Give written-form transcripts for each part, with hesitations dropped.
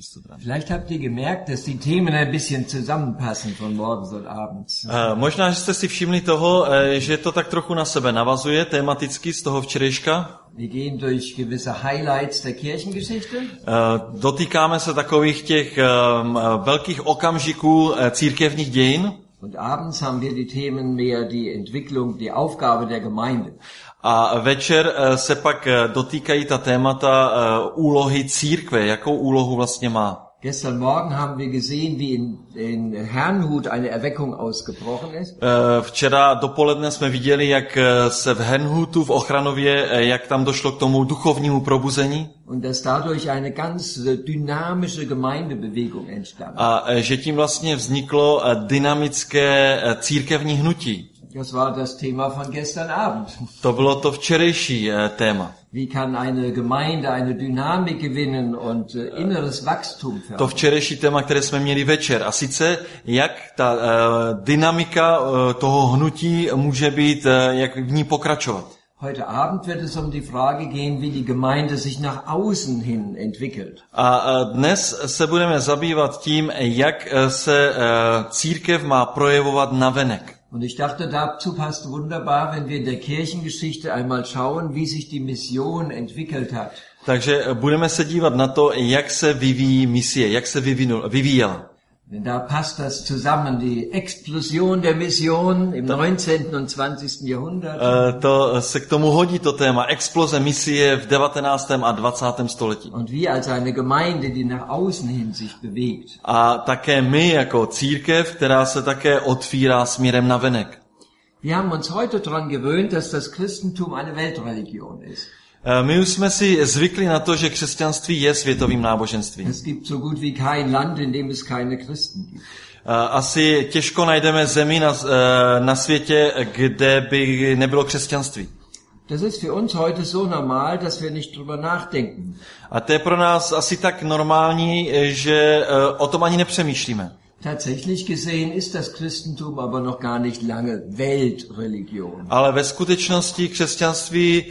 Vielleicht habt ihr gemerkt, dass die Themen ein bisschen zusammenpassen von morgens und abends. Možná, že jste si všimli toho, že to tak trochu na sebe navazuje tematicky z toho včerejška. Wir gehen durch gewisse Highlights der Kirchengeschichte. Dotýkáme se takových těch velkých okamžiků církevních dějin. Und abends haben wir die Themen mehr die Entwicklung, die Aufgabe der Gemeinde. A večer se pak dotýkají ta témata úlohy církve, jakou úlohu vlastně má. Gestern Morgen haben wir gesehen, wie in Herrnhut eine Erweckung ausgebrochen ist. Včera dopoledne jsme viděli, jak se v Herrnhutu v Ochranově, jak tam došlo k tomu duchovnímu probuzení. Und dass dadurch eine ganz dynamische Gemeindebewegung entstand. A že tím vlastně vzniklo dynamické církevní hnutí. Das war das Thema von gestern Abend. To bylo to včerejší téma. Wie kann eine Gemeinde eine Dynamik gewinnen und inneres Wachstum fördern? To včerejší téma, které jsme měli večer. A sice, jak ta dynamika toho hnutí může být, jak v ní pokračovat. Heute Abend wird es um die Frage gehen, wie die Gemeinde sich nach außen hin entwickelt. A dnes se budeme zabývat tím, jak se církev má projevovat navenek. Und ich dachte, dazu passt wunderbar, wenn wir in der Kirchengeschichte einmal schauen, wie sich die Mission entwickelt hat. Takže budeme se dívat na to, jak se vyvíjí misie, jak se vyvíjela. Denn da passt das zusammen, die Explosion der Mission im 19. und 20. Jahrhundert. To se k tomu hodí to téma exploze misie v 19. a 20. století. Und wir als eine Gemeinde, die nach außen hin sich bewegt. A také my jako církev, která se také otvírá směrem na venek. Wir haben uns heute daran gewöhnt, dass das Christentum eine Weltreligion ist. My už jsme si zvykli na to, že křesťanství je světovým náboženstvím. Es gibt so gut wie kein Land, in dem es keine Christen gibt. Asi těžko najdeme zemi na světě, kde by nebylo křesťanství. Das ist für uns heute so normal, dass wir nicht drüber nachdenken. A to je pro nás asi tak normální, že o tom ani nepřemýšlíme. Tatsächlich gesehen ist das Christentum aber noch gar nicht lange Weltreligion. Ale ve skutečnosti křesťanství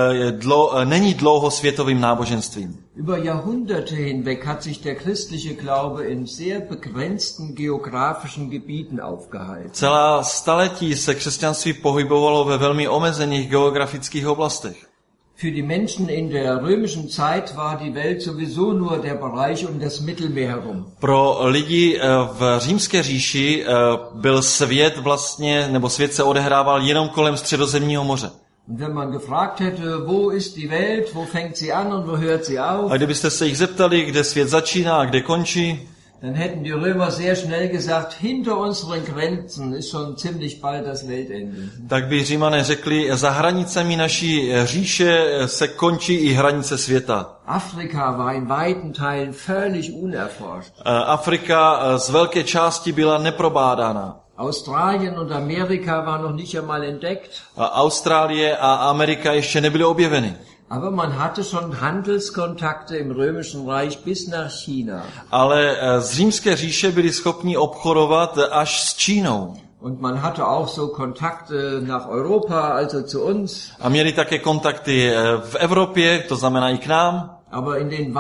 není dlouho světovým náboženstvím. Über Jahrhunderte hinweg hat sich der christliche Glaube in sehr begrenzten geografischen Gebieten aufgehalten. Celá staletí se křesťanství pohybovalo ve velmi omezených geografických oblastech. Für die Menschen in der römischen Zeit war die Welt sowieso nur der Bereich um das Mittelmeer herum. Pro lidi v římské říši byl svět vlastně, nebo svět se odehrával jenom kolem Středozemního moře. Und wenn man gefragt hätte, wo ist die Welt, wo fängt sie an und wo hört sie auf? A kdybyste se jich zeptali, kde svět začíná a kde končí, dann hätten die Römer sehr schnell gesagt, hinter unseren Grenzen ist schon ziemlich bald das Weltende. Tak by Římané řekli, za hranicemi naší říše se končí i hranice světa. Afrika war in weiten Teilen völlig unerforscht. Afrika z velké části byla neprobádána. Australien und Amerika waren noch nicht einmal entdeckt. Austrálie a Amerika ještě nebyly objeveny. Aber man hatte schon Handelskontakte im Römischen Reich bis nach China. Ale z římské říše byli schopni obchodovat až s Čínou. Und man hatte auch so Kontakte nach Europa, also zu uns. A měli také kontakty v Evropě, to znamená i k nám. Aber in den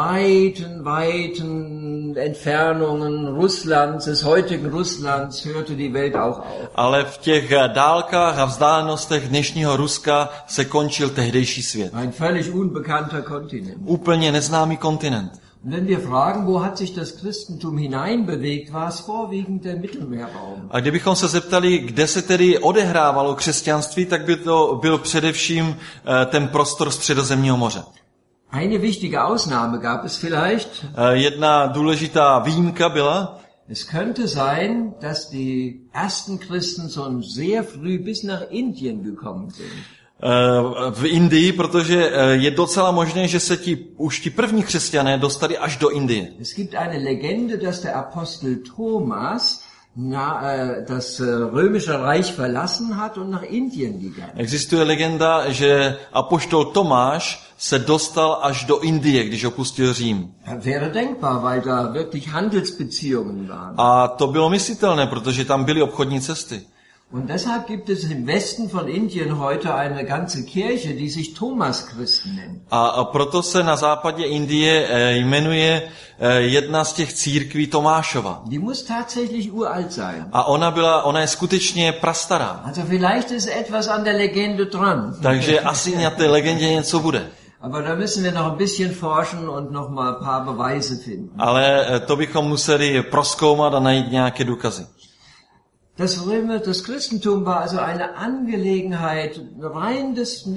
weiten Entfernungen Russlands, des heutigen Russlands, hörte die Welt auch auf. Ale v těch dálkách a vzdálenostech dnešního Ruska se končil tehdejší svět. Ein völlig unbekannter Kontinent. Úplně neznámý kontinent. Und wenn wir fragen, wo hat sich das Christentum hineinbewegt, war es vorwiegend der Mittelmeerraum. A kdybychom se zeptali, kde se tedy odehrávalo křesťanství, tak by to byl především ten prostor Středozemního moře. Eine wichtige Ausnahme gab es vielleicht. Jedna důležitá výjimka byla. Es könnte sein, dass die ersten Christen schon sehr früh bis nach Indien gekommen sind. V Indii, protože je docela možné, že se už ti první křesťané dostali až do Indie. Es gibt eine Legende, dass der Apostel Thomas das römische Reich verlassen hat und nach Indien gegangen. Existuje legenda, že apoštol Tomáš se dostal až do Indie, když opustil Řím. Wäre denkbar, weil da wirklich Handelsbeziehungen waren. A to bylo myslitelné, protože tam byly obchodní cesty. Und deshalb gibt es im Westen von Indien heute eine ganze Kirche, die sich Thomas-Christen nennt. A proto se na západě Indie jmenuje jedna z těch církví Tomášova. Die muss tatsächlich uralt sein. A ona je skutečně prastará. Also vielleicht ist etwas an der Legende dran. Takže asi na té legendě něco bude. Aber da müssen wir noch ein bisschen forschen und noch mal ein paar Beweise finden. Ale to bychom museli prozkoumat a najít nějaké důkazy. Das Christentum war also eine Angelegenheit rein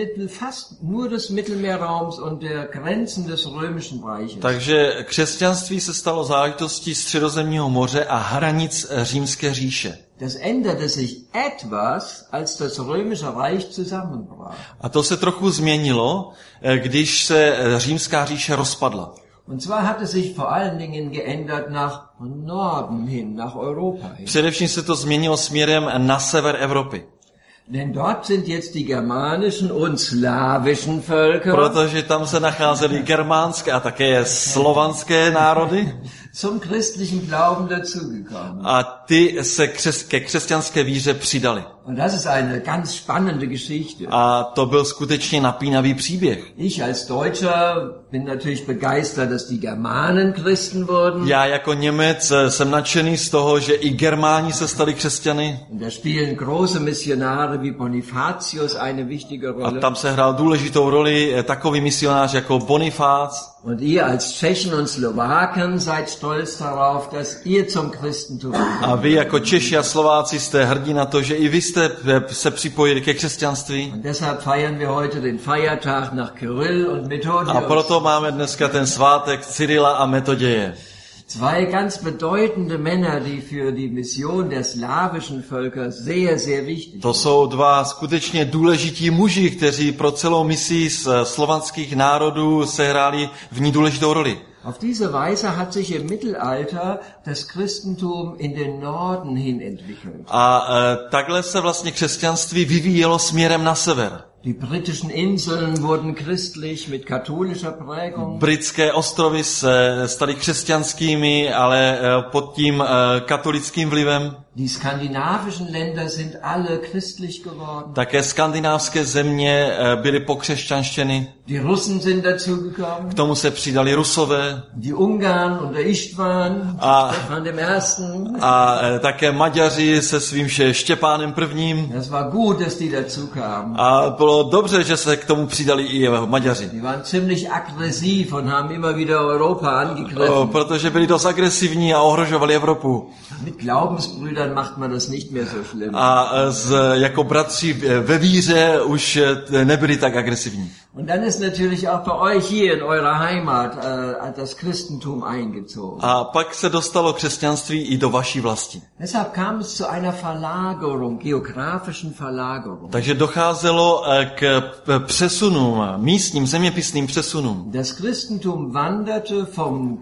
fast nur des Mittelmeerraums und der Grenzen des römischen Reiches. Takže křesťanství se stalo záležitostí Středozemního moře a hranic římské říše. Das änderte sich etwas, als das römische Reich zusammenbrach. A to se trochu změnilo, když se římská říše rozpadla. Und zwar hat es sich vor allen Dingen geändert nach Norden hin, nach Europa hin. Především se to změnilo směrem na sever Evropy. Denn dort sind jetzt die germanischen und slawischen Völker. Protože tam se nacházely germánské a také slovanské národy. Zum christlichen Glauben dazugekommen. A ty se ke křesťanské víře přidali. Und das ist eine ganz spannende Geschichte. A to byl skutečně napínavý příběh. Ich als Deutscher bin natürlich begeistert, dass die Germanen Christen wurden. Já jako Němec jsem nadšený z toho, že i Germáni se stali křesťany. Und da spielen große Missionare wie Bonifatius eine wichtige A Rolle. tam se hrál důležitou roli takový misionář jako Bonifác. Und ihr als Tschechen und Slowaken seid stolz darauf, dass ihr zum Christentum kommt. A vy jako Češi a Slováci jste hrdí na to, že i vy jste se připojili ke křesťanství. Und deshalb feiern wir heute den Feiertag nach Kyrill und Methodius. A proto máme dneska ten svátek Cyrila a Metoděje. Zwei ganz bedeutende Männer, die für die Mission der slawischen Völker sehr, sehr wichtig sind. To jsou dva skutečně důležití muži, kteří pro celou misi z slovanských národů sehráli v ní důležitou roli. Auf diese Weise hat sich im Mittelalter das Christentum in den Norden hin entwickelt. A takhle se vlastně křesťanství vyvíjelo směrem na sever. Die britischen Inseln wurden christlich mit katholischer Prägung. Britské ostrovy se staly křesťanskými, ale pod tím katolickým vlivem. Die skandinavischen Länder sind alle christlich geworden. Také skandinávské země byly pokřesťanštěny. Die Russen sind dazugekommen. K tomu se přidali Rusové. Die Ungarn unter Istvan, Stefan dem Ersten. A také Maďaři se svým Štěpánem I. Das war gut, dass die dazukamen. A bylo dobře, že se k tomu přidali i Maďaři. Die waren ziemlich aggressiv und haben immer wieder Europa angegriffen. Protože byli dost agresivní a ohrožovali Evropu. Mit Glaubensbrüdern macht man das nicht mehr so schlimm. A jako bratři ve víře už nebyli tak agresivní. Und dann ist natürlich auch bei euch hier in eurer Heimat das Christentum eingezogen. A pak se dostalo křesťanství i do vaší vlasti. Deshalb kam es zu einer Verlagerung, geografischen Verlagerung. Takže docházelo k přesunům, místním zeměpisným přesunům. Das Christentum wanderte vom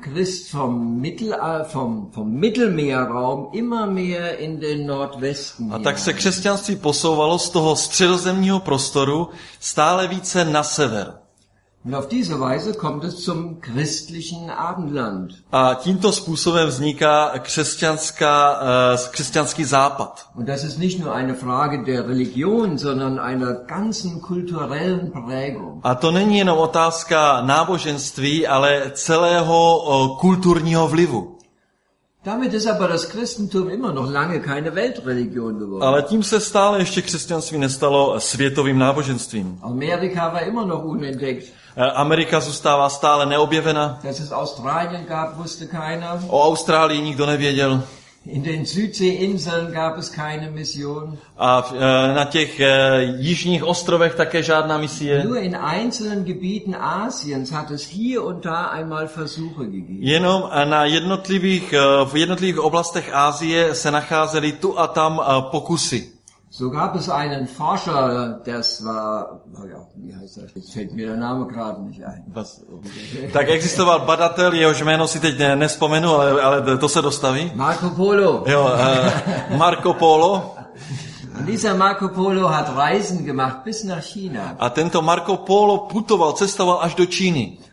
Mittelmeerraum immer mehr in den Nordwesten. A tak se křesťanství posouvalo z toho středozemního prostoru stále více na sever. Und auf diese Weise kommt es zum christlichen Abendland. A tímto způsobem vzniká křesťanský západ. Und das ist nicht nur eine Frage der Religion, sondern einer ganzen kulturellen Prägung. A to není jenom otázka náboženství, ale celého kulturního vlivu. Damit ist aber das Christentum immer noch lange keine Weltreligion geworden. Ale tím se stále ještě křesťanství nestalo světovým náboženstvím. Amerika war immer noch unentdeckt. Amerika zůstává stále neobjevena. Dass es Australien gab, wusste keiner. O Austrálii nikdo nevěděl. In den Südseeinseln gab es keine Mission. A na těch jižních ostrovech také žádná misie. Nur in einzelnen Gebieten Asiens hat es hier und da einmal Versuche gegeben. Jenom v jednotlivých oblastech Asie se nacházely tu a tam pokusy. So gab es einen Forscher, das war, wie heißt das? Jetzt fällt mir der Name gerade nicht ein. Tak existoval badatel, jehož jméno si teď nespomenu, ale to se dostaví. Marco Polo. Jo, Marco Polo. Und dieser Marco Polo hat Reisen gemacht bis nach China. A tento Marco Polo cestoval až do Číny.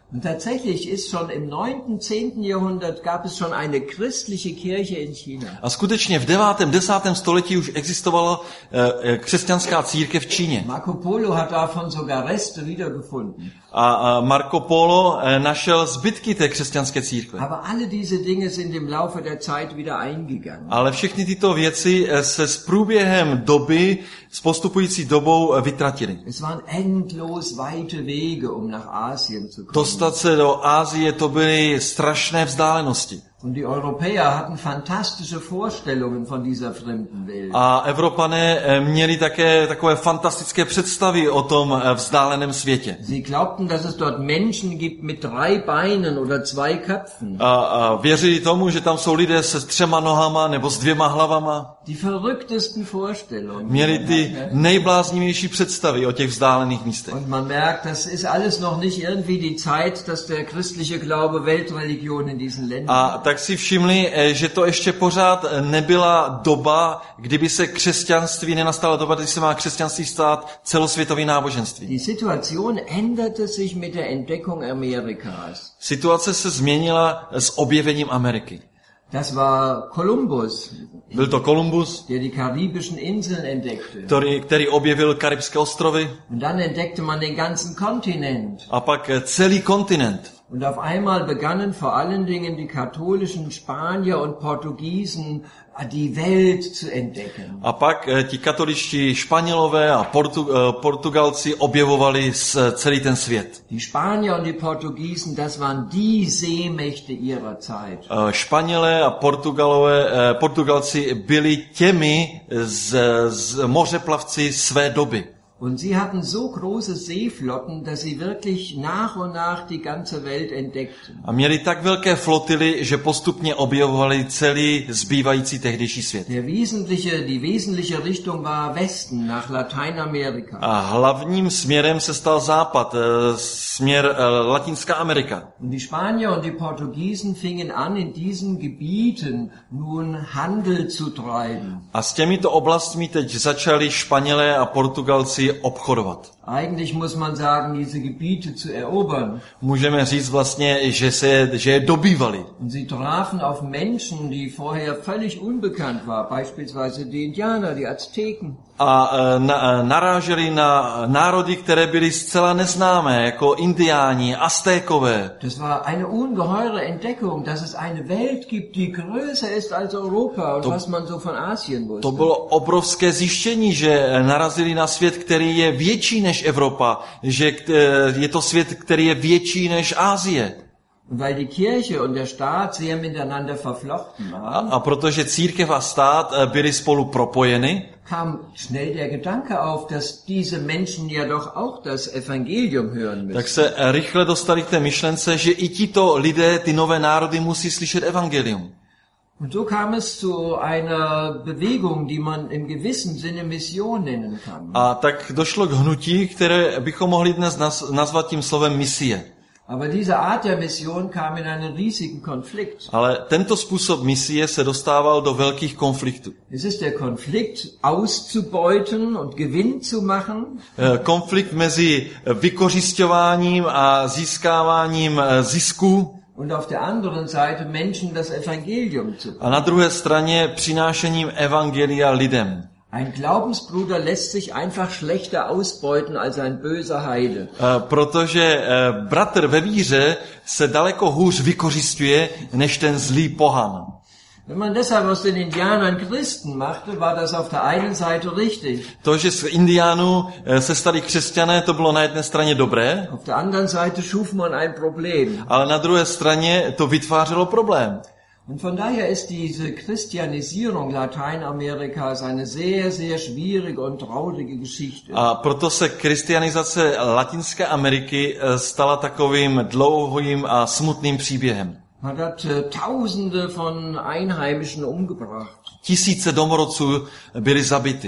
Und tatsächlich ist schon im 9., 10. Jahrhundert gab es schon eine christliche Kirche in China. A skutečně v 9., 10. století už existovala křesťanská církev v Číně. Marco Polo hat davon sogar Reste wiedergefunden. A Marco Polo našel zbytky té křesťanské církve. Aber alle diese Dinge sind im Laufe der Zeit wieder eingegangen. Ale všechny tyto věci se s průběhem doby, s postupující dobou vytratily. Es waren endlos weite Wege, um nach Asien zu kommen. Dostat se do Asie, to byly strašné vzdálenosti. Und die Europäer hatten fantastische Vorstellungen von dieser fremden Welt. A Evropané měli také takové fantastické představy o tom vzdáleném světě. Sie glaubten, dass es dort Menschen gibt mit 3 Beinen oder 2 Köpfen. A věřili tomu, že tam jsou lidé se 3 nohama nebo s 2 hlavama. Die verrücktesten Vorstellungen. Měli ty nejbláznivější představy o těch vzdálených místech. Und man merkt, das ist alles noch nicht irgendwie die Zeit, dass der christliche Glaube Weltreligion in diesen Ländern. A tak si všimli, že to ještě pořád nebyla doba, kdyby se křesťanství, nenastala doba, kdy se má křesťanství stát celosvětovým náboženství. Die Situation änderte sich mit der Entdeckung Amerikas. Situace se změnila s objevením Ameriky. Das war Kolumbus, Byl to Kolumbus, der die karibischen Inseln entdeckte. který objevil Karibské ostrovy, Und dann entdeckte man den ganzen Kontinent. a pak celý kontinent. Und auf einmal begannen vor allen Dingen die katholischen Spanier und Portugiesen die Welt zu entdecken. A pak ti katoličtí Španělové a Portugalci objevovali celý ten svět. Die Spanier und die Portugiesen, das waren die Seemächte ihrer Zeit. Španělé a Portugalci byli těmi z mořeplavci své doby. Und sie hatten so große Seeflotten, dass sie wirklich nach und nach die ganze Welt entdeckten. A měli tak velké flotily, že postupně objevovali celý zbývající tehdejší svět. Die wesentliche Richtung war Westen, nach Lateinamerika. A hlavním směrem se stal západ, směr Latinská Amerika. Und die Spanier und die Portugiesen fingen an, in diesen Gebieten nun Handel zu treiben. A s těmito oblastmi teď začali Španělé a Portugalci obchodovat. Eigentlich muss man sagen, diese Gebiete zu erobern. Můžeme říct vlastně, že je dobývali. Und sie trafen auf Menschen, die vorher völlig unbekannt waren, beispielsweise die Indianer, die Azteken. A naráželi na národy, které byly zcela neznámé, jako Indiáni, Aztékové. Das war eine ungeheure Entdeckung, dass es eine Welt gibt, die größer ist als Europa und was man so von Asien wusste. To bylo obrovské zjištění, že narazili na svět, který je větší než Evropa, že je to svět, který je větší než Asie. Weil die Kirche und der Staat sehr miteinander verflochten waren, A protože církev a stát byly spolu propojeny, kam schnell der Gedanke auf, dass diese Menschen ja doch auch das Evangelium hören müssen. tak se rychle dostali k té myšlence, že i tito lidé, ty nové národy musí slyšet evangelium. Und so kam es zu einer Bewegung, die man im gewissen Sinne Mission nennen kann. A tak došlo k hnutí, které bychom mohli dnes nazvat tím slovem misie. Aber diese Art der Mission kam in einen riesigen Konflikt. Ale tento způsob misie se dostával do velkých konfliktů. Es ist der Konflikt, auszubeuten und Gewinn zu machen. Konflikt mezi vykořisťováním a získáváním zisků. Und auf der anderen Seite Menschen das Evangelium zu bringen. A na druhé straně přinášením evangelia lidem. Ein Glaubensbruder lässt sich einfach schlechter ausbeuten als ein böser Heide. Protože bratr ve víře se daleko hůř vykořisťuje než ten zlý pohan. Wenn man deshalb aus den Indianern Christen machte, war das auf der einen Seite richtig. To, že z Indiánů se stali křesťané, to bylo na jedné straně dobré, Auf der anderen Seite schuf man ein Problem. ale na druhé straně to vytvářelo problém. Und von daher ist diese Christianisierung Lateinamerikas eine sehr, sehr schwierige und traurige Geschichte. A proto se křesťanizace Latinské Ameriky stala takovým dlouhým a smutným příběhem. Man hat Tausende von Einheimischen umgebracht. Tisíce domorodců byly zabity.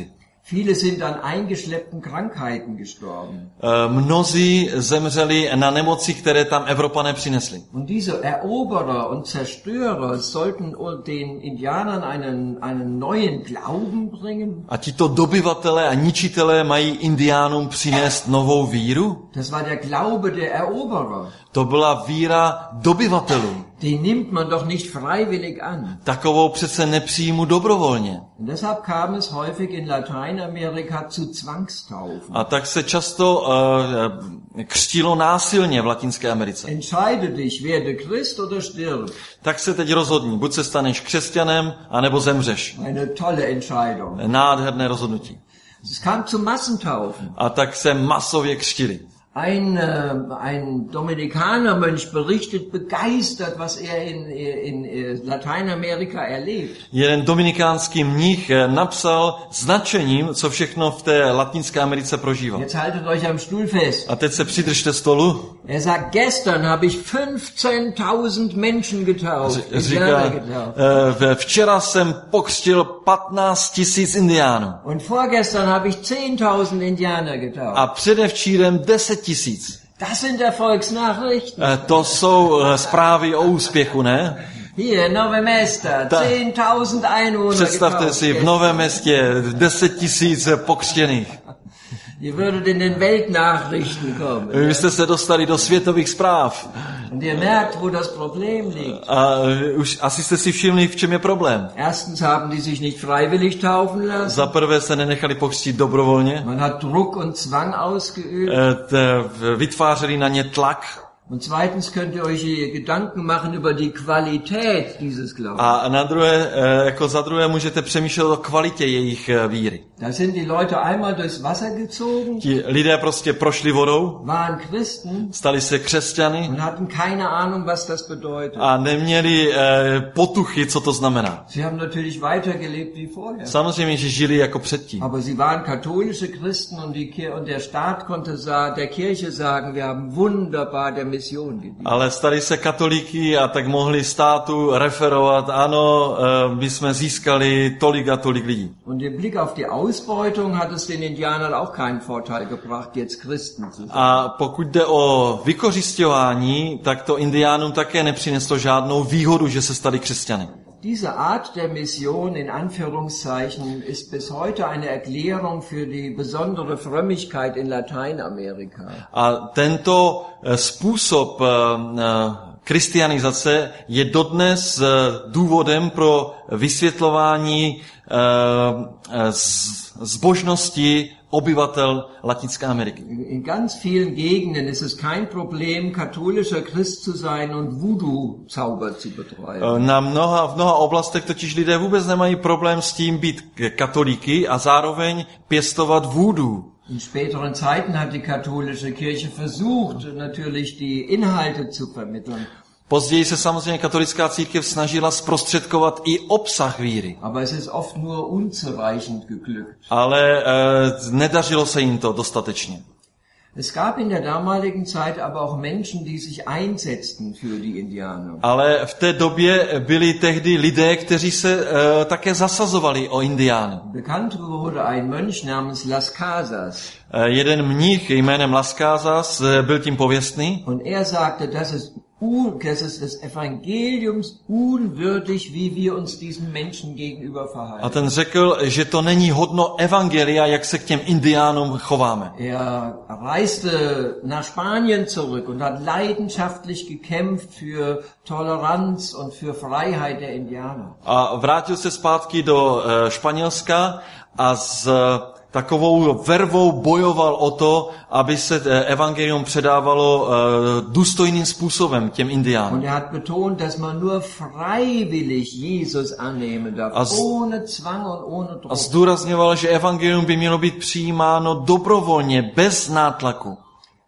Viele sind an eingeschleppten Krankheiten gestorben. Mnozí zemřeli na nemoci, které tam Evropané přinesli. Und diese Eroberer und Zerstörer sollten den Indianern einen neuen Glauben bringen. A tito dobyvatelé a ničitelé mají Indiánům přinést novou víru? Das war der Glaube der Eroberer. To byla víra dobyvatelů. Den nimmt man doch nicht freiwillig an. Takovou přece nepřijmu dobrovolně. Und deshalb kam es häufig in Lateinamerika zu Zwangstaufen. A tak se často křtilo násilně v Latinské Americe. Entscheide dich, werde Christ oder stirb. Tak se teď rozhodni, buď se staneš křesťanem, anebo zemřeš. Eine tolle Entscheidung. Nádherné rozhodnutí. Es kam zu Massentaufen. A tak se masově křtili. Ein Dominikanermönch berichtet begeistert, was er in Lateinamerika erlebt. Jeden dominikánský mních napsal s nadšením, co všechno v té Latinské Americe prožíval. Jetzt haltet euch am Stuhl fest. A teď se přidržte stolu. Er sagt, gestern habe ich 15.000 Menschen getauft. Říká, včera jsem pokřtil 15 000 Indiánů. Und vorgestern habe ich 10.000 Indianer getauft. A předevčírem 10 000. Das sind Erfolgsnachrichten. To jsou zprávy o úspěchu, ne? Hier, Nové Mesto, 10.000 Einwohner. Představte si, v Novém Městě 10 000 pokřtěných. Ihr würdet in den Weltnachrichten kommen. Vy jste se dostali do světových zpráv. Und ihr merkt, wo das Problem liegt. A už asi jste si všimli, v čem je problém. Erstens haben die sich nicht freiwillig taufen lassen. Za prvé se nenechali pokřtít dobrovolně. Man hat Druck und Zwang ausgeübt. Vytvářeli na ně tlak. Und zweitens könnt ihr euch Gedanken machen über die Qualität dieses Glaubens. A za druhé můžete přemýšlet o kvalitě jejich víry. Da sind die Leute einmal durchs Wasser gezogen. Ti lidé prostě prošli vodou. Waren Christen. Stali se křesťany. Und hatten keine Ahnung, was das bedeutet. A neměli potuchy, co to znamená. Sie haben natürlich weitergelebt wie vorher. Samozřejmě, že žili jako předtím. Aber sie waren katholische Christen und der Staat konnte der Kirche sagen, wir haben wunderbar der Mission gedient. Ale stali se katolíky a tak mohli státu referovat, ano, my jsme získali tolik a tolik lidí. Und im Blick auf die Ausbeutung hat es den Indianern auch keinen Vorteil gebracht, jetzt Christen zu sein. A pokud jde o vykořisťování, tak to Indiánům také nepřineslo žádnou výhodu, že se stali křesťany. Diese Art der Mission in Anführungszeichen ist bis heute eine Erklärung für die besondere Frömmigkeit in Lateinamerika. A tento způsob kristianizace je dodnes důvodem pro vysvětlování zbožnosti obyvatel Latinské Ameriky. In ganz vielen Gegenden ist es kein Problem, katholischer Christ zu sein und Voodoo-Zauber zu betreiben. V mnoha oblastech totiž lidé vůbec nemají problém s tím být katolíky a zároveň pěstovat voodoo. In späteren Zeiten hat die katholische Kirche versucht, natürlich die Inhalte zu vermitteln. Později se samozřejmě katolická církev snažila zprostředkovat i obsah víry. Aber es ist oft nur unzureichend geglückt. Ale nedařilo se jim to dostatečně. Es gab in der damaligen Zeit aber auch Menschen, die sich einsetzten für die Indianer. Ale v té době byli tehdy lidé, kteří se také zasazovali o Indiány. Bekannt wurde ein Mönch namens Las Casas. Jeden mnich jménem Las Casas byl tím pověstný. Und er sagte, das ist des Evangeliums unwürdig, wie wir uns diesen Menschen gegenüber verhalten. A ten řekl, že to není hodno evangelia, jak se k těm Indiánům chováme. Er reiste nach Spanien zurück und hat leidenschaftlich gekämpft für Toleranz und für Freiheit der Indianer. A vrátil se zpátky do Španělska a s takovou vervou bojoval o to, aby se evangelium předávalo důstojným způsobem těm Indiánům. Und er hat betont, dass man nur freiwillig Jesus annehmen darf, ohne Zwang und ohne Druck. A zdůrazňoval, že evangelium by mělo být přijímáno dobrovolně, bez nátlaku.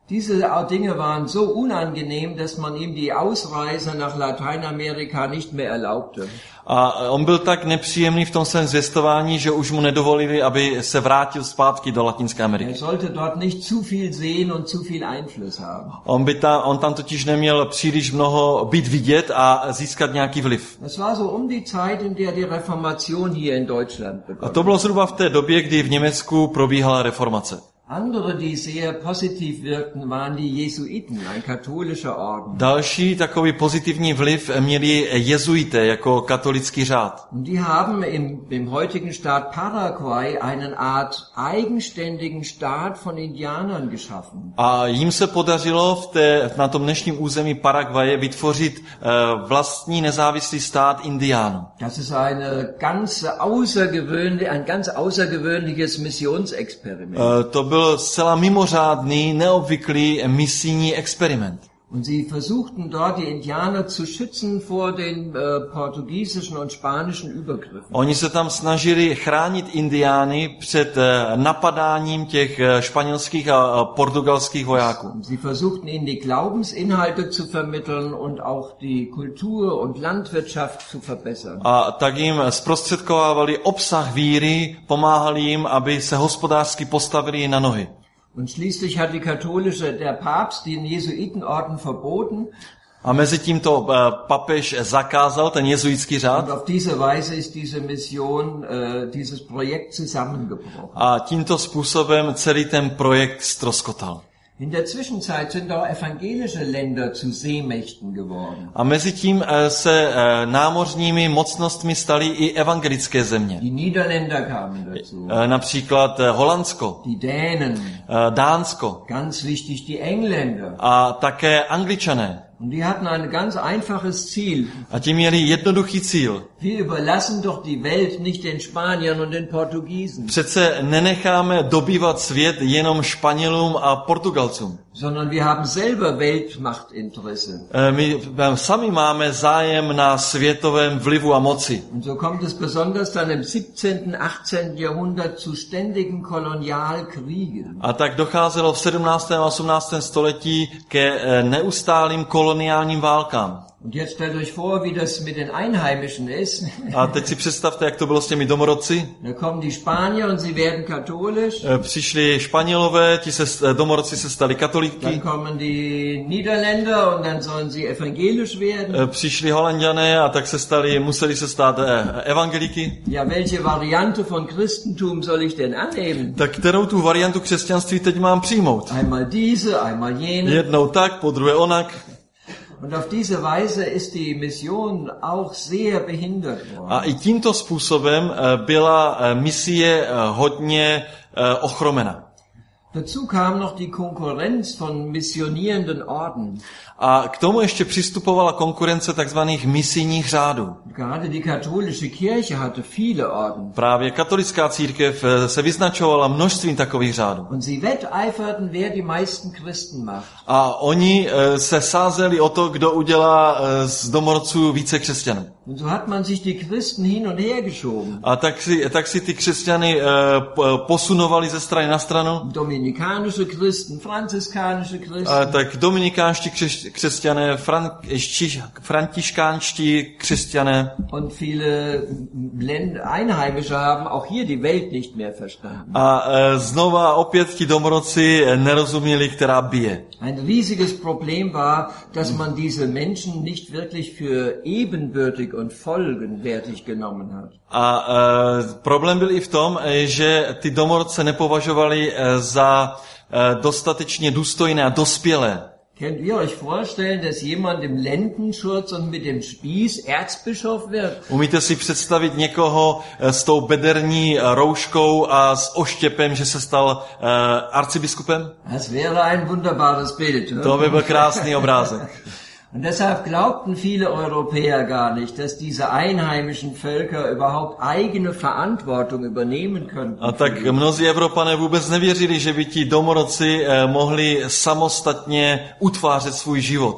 Diese Dinge waren so unangenehm, dass man ihm die Ausreise nach Lateinamerika nicht mehr erlaubte. A on byl tak nepříjemný v tom svém zvěstování, že už mu nedovolili, aby se vrátil zpátky do Latinské Ameriky. Er sollte dort nicht zu viel sehen und zu viel Einfluss haben. On tam totiž neměl příliš mnoho být vidět a získat nějaký vliv. Das war so um die Zeit, in der die Reformation hier in Deutschland begann. A to bylo zhruba v té době, kdy v Německu probíhala reformace. Andere, die sehr positiv wirkten, waren die Jesuiten, ein katholischer Orden. Další takový pozitivní vliv měli jezuité jako katolický řád. Und die haben im heutigen Staat Paraguay einen Art eigenständigen Staat von Indianern geschaffen. A jim se podařilo na tom dnešním území Paraguaje vytvořit vlastní nezávislý stát Indiánů. Das ist ein ganz außergewöhnliches Missionsexperiment. To byl zcela mimořádný, neobvyklý misijní experiment. Und sie versuchten dort die Indianer zu schützen vor den portugiesischen und spanischen Übergriffen. Oni se tam snažili chránit Indiány před napadáním těch španělských a portugalských vojáků. Sie versuchten ihnen die Glaubensinhalte zu vermitteln und auch die Kultur und Landwirtschaft zu verbessern. A tak jim zprostředkovávali obsah víry, pomáhali jim, aby se hospodářsky postavili na nohy. Und schließlich hat der Papst den Jesuitenorden verboten. A mezi tím to papež zakázal, ten jezuitský řád. Und auf diese Weise ist diese Mission, dieses Projekt zusammengebrochen. A tímto způsobem celý ten projekt ztroskotal. In der Zwischenzeit sind auch evangelische Länder zu Seemächten geworden. A mezi tím se námořními mocnostmi staly i evangelické země. Die Niederländer kamen dazu. Například Holandsko, Die Dänen, Dánsko ganz wichtig die Engländer. a také Angličané. Und die hatten ein ganz einfaches Ziel. A ti měli jednoduchý cíl. Wir überlassen doch die Welt nicht den Spaniern und den Portugiesen. Přece nenecháme dobývat svět jenom Španělům a Portugalcům. Sondern wir haben selber Weltmachtinteresse. My sami máme zájem na světovém vlivu a moci. Und so kommt es besonders dann im 17., 18. Jahrhundert zu ständigen Kolonialkriegen. A tak docházelo v 17. a 18. století ke neustálým koloniálním válkám. Und jetzt stellt euch vor, wie das mit den Einheimischen ist. A teď si představte, jak to bylo s těmi domorodci. Da kommen die Spanier und sie werden katholisch. Přišli Španělové, domorodci se stali katolíky. Dann kommen die Niederländer und dann sollen sie evangelisch werden. Přišli Holanďané a tak museli se stát evangelíky. Ja, welche Variante von Christentum soll ich denn annehmen? Tak kterou tu variantu křesťanství teď mám přijmout? Einmal diese, einmal jene. Jednou tak, podruhé onak. Und auf diese Weise ist die Mission auch sehr behindert worden. A i tímto způsobem byla misie hodně ochromena. Dazu kam noch die Konkurrenz von missionierenden Orden. A k tomu ještě přistupovala konkurence takzvaných misijních řádů. Gerade die katholische Kirche hatte viele Orden. Právě katolická církev se vyznačovala množstvím takových řádů. Und sie wetteiferten, wer die meisten Christen macht. A oni se sázeli o to, kdo udělá z domorodců více křesťanů. Und so hat man sich die Christen hin und her geschoben. A tak si ty křesťany posunovali ze strany na stranu. Dominikanische Christen, franziskanische Christen. A tak dominikánští křesťané, františkánští křesťané. Und viele Einheimische haben auch hier die Welt nicht mehr verstanden. A znova opět ti domorodci nerozuměli, která bije. Ein riesiges Problem war, dass man diese Menschen nicht wirklich für ebenbürtig und folgenwertig genommen hat. A problém byl i v tom, že ty domorodce nepovažovali za dostatečně důstojné a dospělé. Könnt ihr euch vorstellen, dass jemand im Lendenschurz und mit dem Spieß Erzbischof wird? Umíte si představit někoho s tou bederní rouškou a s oštěpem, že se stal arcibiskupem? Das wäre ein wunderbares Bild. Ne? To by byl krásný obrázek. Und deshalb glaubten viele Europäer gar nicht, dass diese einheimischen Völker überhaupt eigene Verantwortung übernehmen könnten. A tak mnozí Evropané vůbec nevěřili, že by ti domorodci mohli samostatně utvářet svůj život.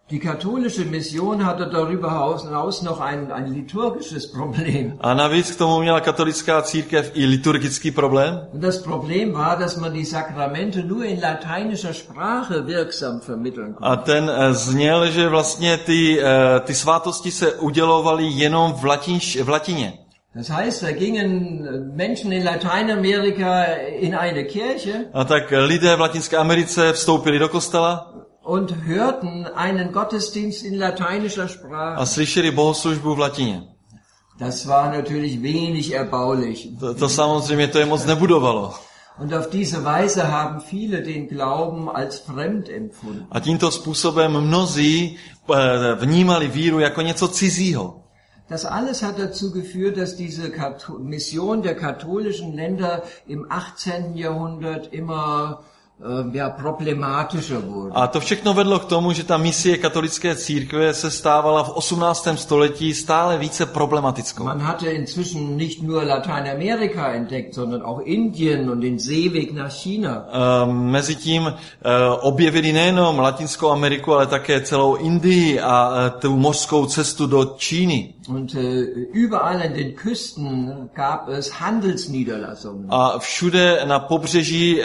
Die katholische Mission hatte darüber hinaus noch ein liturgisches Problem. A navíc k tomu měla katolická církev i liturgický problém. Und das Problem war, dass man die Sakramente nur in lateinischer Sprache wirksam vermitteln konnte. A ten zněl, že vlastně ty svátosti se udělovaly jenom v latině. Das heißt, da gingen Menschen in Lateinamerika in eine Kirche A tak lidé v Latinské Americe vstoupili do kostela und hörten einen Gottesdienst in lateinischer Sprache. a slyšeli bohoslužbu v latině. Das war natürlich wenig erbaulich. To samozřejmě to je moc nebudovalo. Und auf diese Weise haben viele den Glauben als fremd empfunden. A tímto způsobem mnozí vnímali víru jako něco cizího. Das alles hat dazu geführt, dass diese Mission der katholischen Länder im 18. Jahrhundert immer problematischer wurde. A to všechno vedlo k tomu, že ta misie katolické církve se stávala v 18. století stále více problematickou. Man hatte inzwischen nicht nur Lateinamerika entdeckt, sondern auch Indien und den Seeweg nach China. Mezitím objevili nejenom Latinskou Ameriku, ale také celou Indii a tu mořskou cestu do Číny. Und überall an den Küsten gab es Handelsniederlassungen. A všude na pobřeží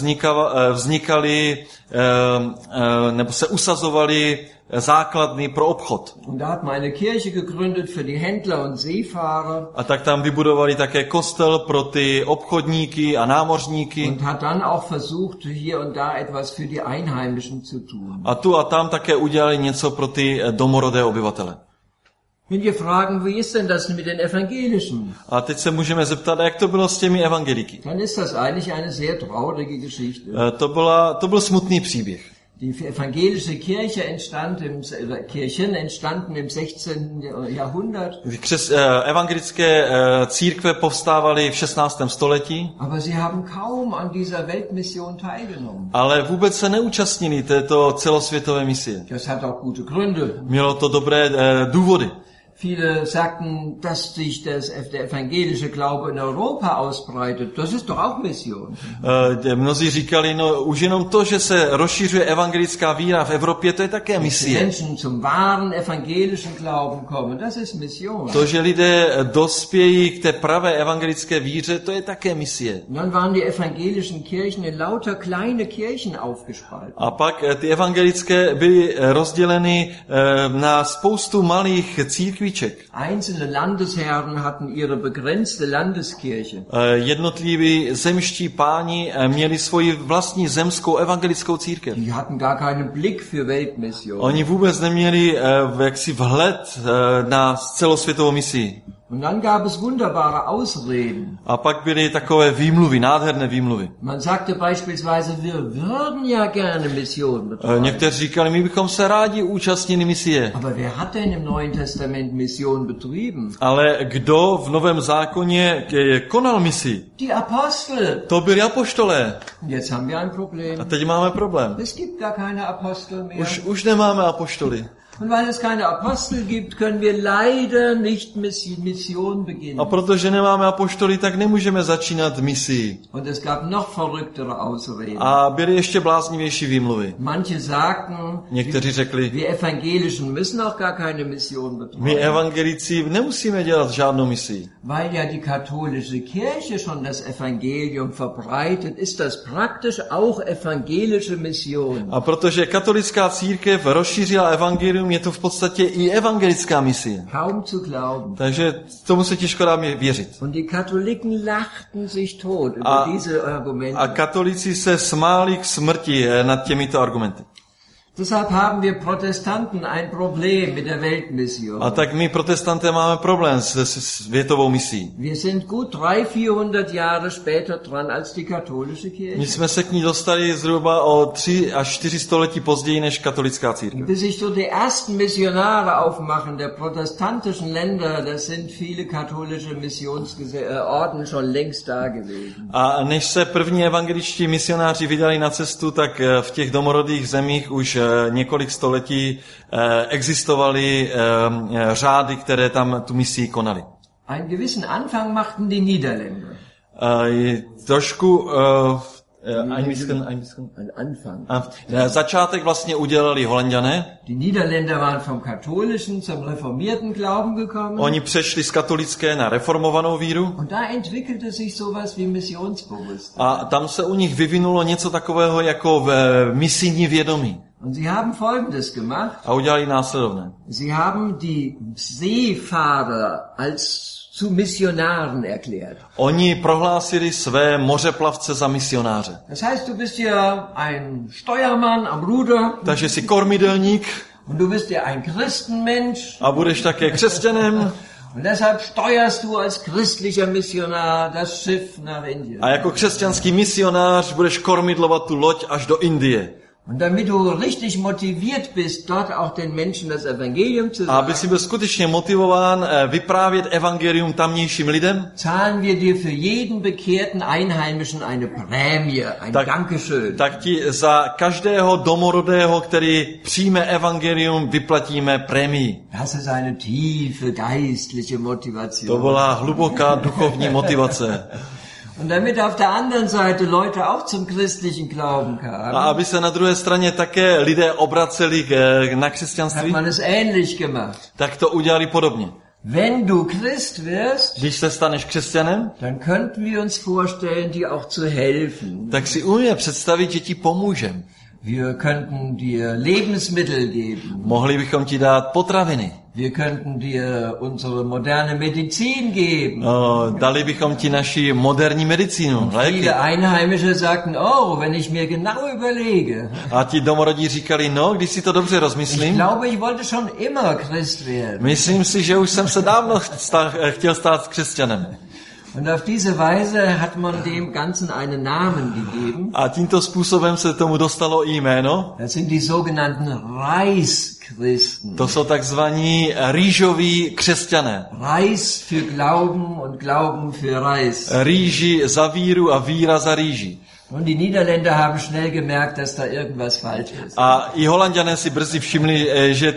vznikaly nebo se usazovaly základny pro obchod. Und da hat man eine Kirche gegründet für die Händler und Seefahrer. A tak tam vybudovali také kostel pro ty obchodníky a námořníky. Und hat dann auch versucht, hier und da etwas für die Einheimischen zu tun. A tu a tam také udělali něco pro ty domorodé obyvatele. Wenn wir fragen, wie ist denn das mit den Evangelischen? A teď se můžeme zeptat, jak to bylo s těmi evangeliky. Dann ist das eigentlich eine sehr traurige Geschichte. To byl smutný příběh. Die evangelische Kirchen entstanden im 16. Jahrhundert. Evangelické církve povstávaly v 16. století. Aber sie haben kaum an dieser Weltmission teilgenommen. Ale vůbec se neúčastnili této celosvětové misie. Das hat auch gute Gründe. Mělo to dobré důvody. Viele sagten, dass sich der evangelische Glaube in Europa ausbreitet. Das ist doch auch Mission. Mnozí říkali, no už jenom to, že se rozšiřuje evangelická víra v Evropě, to je také misie. Menschen zum wahren evangelischen Glauben kommen, das ist Mission. To, že lidé dospějí k té pravé evangelické víře, to je také misie. Dann waren die evangelischen Kirchen in lauter kleine Kirchen aufgespalten. A pak ty evangelické byly rozděleny na spoustu malých církví. Einzelne Landesherren hatten ihre begrenzte Landeskirche. Jednotliví zemští páni měli svoji vlastní zemskou evangelickou církev. Die hatten gar keinen Blick für Weltmission. Oni vůbec neměli jaksi vhled na celosvětovou misi. Und dann gab es wunderbare Ausreden. A pak byly takové výmluvy, nádherné výmluvy. Man sagte beispielsweise, wir würden ja gerne Mission betreiben. Někteří říkali, my bychom se rádi účastnili misie. Aber wer hat denn im Neuen Testament Mission betrieben? Ale kdo v Novém zákoně konal misi? Die Apostel. To byli apoštolé. Jetzt haben wir ein Problem. A teď máme problém. Es gibt gar keine Apostel mehr. Už nemáme apoštoly. Und weil es keine Apostel gibt, können wir leider nicht Mission beginnen. A protože nemáme apoštoly, tak nemůžeme začínat misii. Und es gab noch verrücktere Ausreden. A byly ještě bláznivější výmluvy. Manche sagten, někteří řekli, wir Evangelischen müssen auch gar keine Mission betreiben. My evangelici nemusíme dělat žádnou misi. Weil ja die katholische Kirche schon das Evangelium verbreitet, ist das praktisch auch evangelische Mission. A protože katolická církev rozšířila evangelium, je to v podstatě i evangelická misie. Kaum zu glauben. Takže tomu se těžko dá věřit. Und die Katholiken lachten sich tot über diese Argumente. A katolíci se smáli k smrti nad těmito argumenty. Deshalb haben wir Protestanten ein Problem mit der Weltmission. A tak my protestanté máme problém se světovou misí. Wir sind gut 300-400 Jahre später dran als die katholische Kirche. My jsme se k ní dostali zhruba o 3 až 4 století později než katolická církev. Bis sich so die ersten Missionare aufmachen der protestantischen Länder, da sind viele katholische Missionsorden schon längst da gewesen. A než se první evangeličtí misionáři vydali na cestu, tak v těch domorodých zemích už několik století existovaly řády, které tam tu misii konaly. Einen gewissen Anfang machten die Niederländer. Trošku Ein Anfang. Začátek vlastně udělali Holanďané. Die Niederländer waren vom katholischen zum reformierten Glauben gekommen. Oni přešli z katolické na reformovanou víru. Und da entwickelte sich sowas wie Missionsbewusstsein. A tam se u nich vyvinulo něco takového jako misijní vědomí. Und sie haben Folgendes gemacht. A udělali následovné. Sie haben die Seefahrer als zu Missionaren erklärt. Oni prohlásili své mořeplavce za misionáře. Das heißt, du bist ja ein Steuermann am Ruder. Takže jsi kormidelník. Und du bist ja ein Christenmensch. A budeš také křesťanem. Und deshalb steuerst du als christlicher Missionar das Schiff nach Indien. A jako křesťanský misionář budeš kormidlovat tu loď až do Indie. Und damit du richtig motiviert bist, dort auch den Menschen das Evangelium zu A aby sagen, si byl skutečně motivován vyprávět evangelium tamnějším lidem, zahlen wir dir für jeden bekehrten Einheimischen eine Prämie, ein Dankeschön. tak ti za každého domorodého, který přijme evangelium, vyplatíme prémii. Das ist eine tiefe geistliche To Motivation. byla hluboká duchovní motivace. Und damit auf der anderen Seite Leute auch zum christlichen Glauben A kamen, aby se na druhé straně také lidé obraceli na hat křesťanství, man es ähnlich gemacht. tak to udělali podobně. Wenn du Christ wirst, Když se staneš křesťanem, dann könnten wir uns vorstellen, dir auch zu helfen. tak si umíme představit, že ti pomůžeme. Wir könnten dir Lebensmittel geben. Mohli bychom ti dát potraviny. Wir könnten dir unsere moderne Medizin geben. No, dali bychom ti naši moderní medicínu, léky. Viele Einheimische sagten, oh, wenn ich mir genau überlege. A ti domorodí říkali, no, když si to dobře Ich rozmyslím, glaube, ich wollte schon immer Christ werden. myslím si, že už jsem se dávno chtěl stát křesťanem. Und auf diese Weise hat man dem Ganzen einen Namen gegeben. A tímto způsobem se tomu dostalo i jméno. Das sind die sogenannten Reischchristen. To jsou takzvaní rýžoví křesťané. Reis für Glauben und Glauben für Reis. Rýži za víru a víra za rýži. Und die Niederländer haben schnell gemerkt, dass da irgendwas falsch ist. A i Holanďané si brzy všimli, že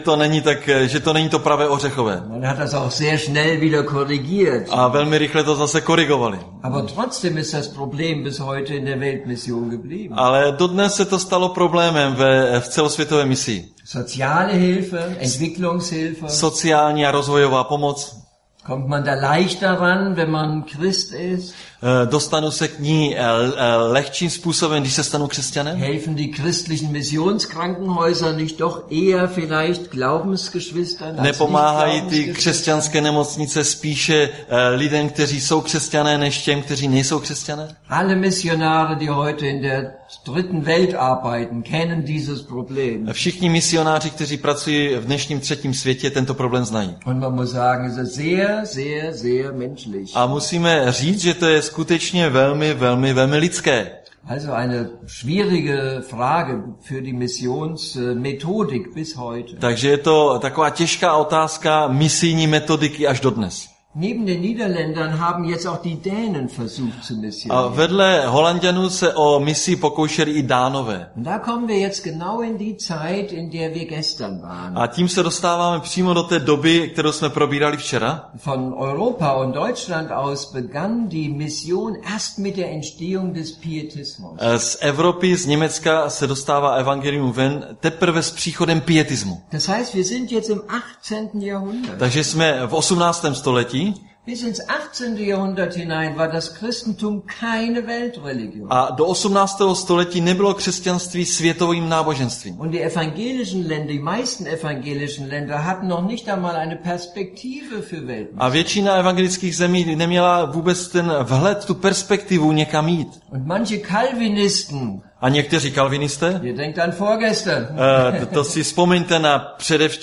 to není to pravé ořechové. Man hat das auch sehr schnell wieder korrigiert. A velmi rychle to zase korigovali. Aber trotzdem ist das Problem bis heute in der Weltmission geblieben. Ale dodnes se to stalo problémem v celosvětové misi. Soziale Hilfe, Entwicklungshilfe. Sociální a rozvojová pomoc. Kommt man da leichter ran, wenn man Christ ist? Dostanu se k ní lehčím způsobem, když se stanu křesťanem? Helfen die christlichen Missionskrankenhäuser nicht doch eher vielleicht Glaubensgeschwistern als Nepomáhají ty Nicht-Glaubensgeschwister? křesťanské nemocnice spíše lidem, kteří jsou křesťané, než těm, kteří nejsou křesťané? Alle Missionare, die heute in der dritten Welt arbeiten, kennen dieses Problem. Všichni misionáři, kteří pracují v dnešním třetím světě, tento problém znají. Und man muss sagen, es ist sehr, sehr, sehr menschlich. A musíme říct, že to je skutečně velmi, velmi, velmi lidské. Also eine schwierige Frage für die Missionsmethodik bis heute. Takže je to taková těžká otázka misijní metodiky až dodnes. Neben den Niederländern haben jetzt auch die Dänen versucht zu A missionieren. vedle Holanďanů se o misi pokoušeli i Dánové. Und da kommen wir jetzt genau in die Zeit, in der wir gestern waren. A tím se dostáváme přímo do té doby, kterou jsme probírali včera. Von Europa und Deutschland aus begann die Mission erst mit der Entstehung des Pietismus. Z Evropy, z Německa se dostává evangelium ven teprve s příchodem pietismu. Das heißt, wir sind jetzt im 18. Jahrhundert. Takže jsme v 18. století Bis ins 18. Jahrhundert hinein war das Christentum keine Weltreligion. a do 18. století nebylo křesťanství světovým náboženstvím. Und die evangelischen Länder, die meisten evangelischen Länder hatten noch nicht einmal eine Perspektive für Weltmission. A většina evangelických zemí neměla vůbec ten vhled, tu perspektivu někam jít. Und manche Calvinisten, A někteří kalvinisté, ihr denkt an vorgestern, to si vzpomeňte na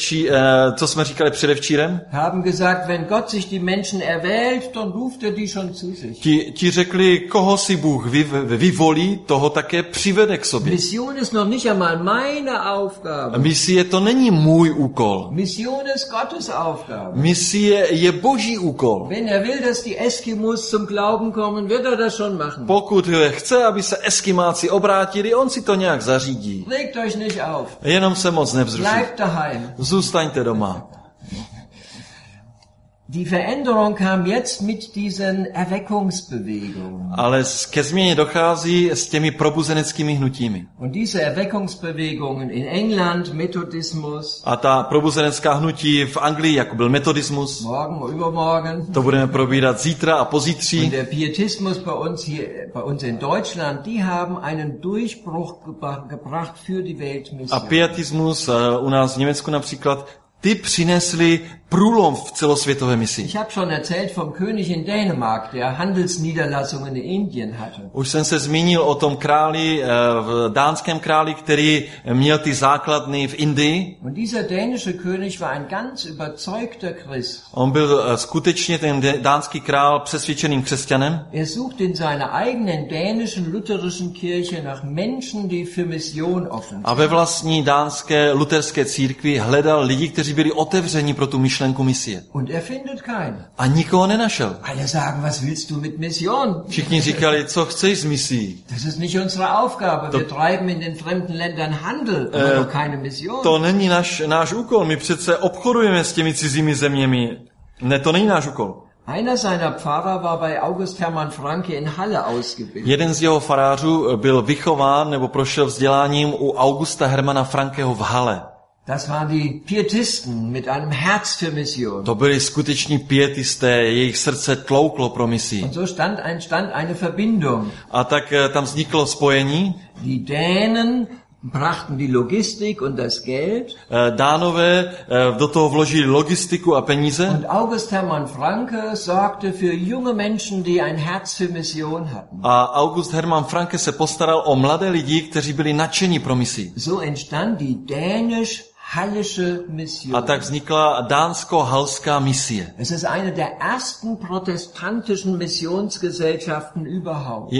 co jsme říkali předevčírem, haben gesagt, wenn Gott sich die Menschen erwählt, dann ruft die schon zu sich. ti řekli, koho si Bůh vyvolí, toho také přivede k sobě. Mission ist noch nicht einmal meine Aufgabe. Misie to není můj úkol. Mission ist Gottes Aufgabe. Misie je boží úkol. Wenn will, dass die Eskimos zum Glauben kommen, wird das schon machen. Pokud chce, aby se Eskimáci obrátili, on si to nějak zařídí. Regt euch nicht auf. Jenom se moc nevzruší. Bleibt daheim. Zůstaňte doma. Die Veränderung kam jetzt mit diesen Erweckungsbewegungen. Ale ke změně dochází s těmi probuzeneckými hnutími. Und diese Erweckungsbewegungen in England, Methodismus, A ta probuzenecká hnutí v Anglii, jako byl metodismus, morgen, übermorgen, to budeme probírat zítra a pozítří. und der Pietismus bei uns in Deutschland, die haben einen Durchbruch gebracht für die A Weltmission. pietismus u nás v Německu například, ty přinesli průlom v celosvětové misi. Ich habe schon erzählt vom König in Dänemark, der Handelsniederlassungen in Indien hatte. Už jsem se zmínil o tom králi, dánském králi, který měl ty základny v Indii. Und dieser dänische König war ein ganz überzeugter Christ. On byl skutečně ten dánský král přesvědčeným křesťanem. Er sucht in seiner eigenen dänischen lutherischen Kirche nach Menschen, die für Mission offen sind. A ve vlastní dánské luterské církvi hledal lidi, kteří byli otevřeni pro tu myšlenku misie. Und er findet keinen. A nikoho nenašel. Alle sagen, was willst du mit Mission? Všichni říkali, co chceš s misí. Das ist nicht unsere Aufgabe. Wir treiben in den fremden Ländern Handel, aber doch keine Mission. To není náš úkol, my přece obchodujeme s těmi cizími zeměmi. Ne, to není náš úkol. Einer seiner Pfarrer war bei August Hermann Francke in Halle ausgebildet. Jeden z jeho farářů byl vychován nebo prošel vzděláním u Augusta Hermana Frankeho v Halle. Das waren die Pietisten mit einem Herz für Mission. To byli skuteční pietisté, jejich srdce tlouklo pro misi. Und so entstand eine Verbindung. A tak tam vzniklo spojení. Die Dänen brachten die Logistik und das Geld. Dánové do toho vložili logistiku a peníze. Und August Hermann Francke sorgte für junge Menschen, die ein Herz für Mission hatten. A August Hermann Francke se postaral o mladé lidi, kteří byli nadšení pro misi. So entstand die dänisch-hallische Mission. A tak vznikla dánsko-halská misie. Es ist eine der ersten protestantischen Missionsgesellschaften überhaupt.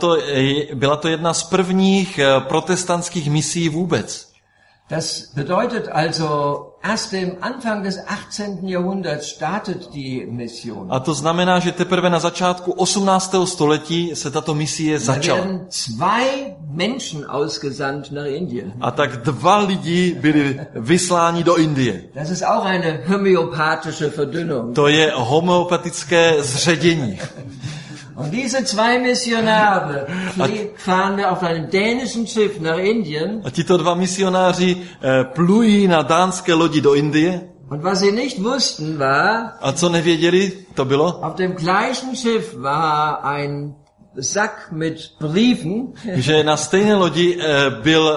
Byla to jedna z prvních protestantských misií vůbec. Das bedeutet also, erst im Anfang des 18. Jahrhunderts startet die Mission. A to znamená, že teprve na začátku 18. století se tato misie Da začala. werden 2 Menschen ausgesandt nach Indien. A tak 2 lidi byli vysláni do Indie. Das ist auch eine homöopathische Verdünnung. To je homeopatické zředění. Und diese 2 Missionare fahren auf einem dänischen Schiff nach Indien. A tito 2 misionáři plují na dánské lodi do Indie. Und was sie nicht wussten war, A co nevěděli, to bylo, auf dem gleichen Schiff war ein Sack mit Briefen. že na stejné lodi byl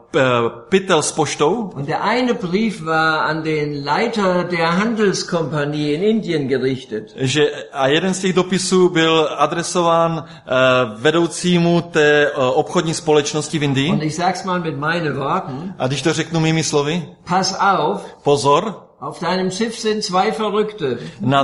pytel s poštou. Und der eine Brief war an den Leiter der Handelskompanie in Indien gerichtet. A jeden z těch dopisů byl adresován vedoucímu té obchodní společnosti v Indii. Und ich sag's mal mit meinen Worten. A když to řeknu mými slovy, Pass auf, pozor, auf deinem Schiff sind 2 Verrückte.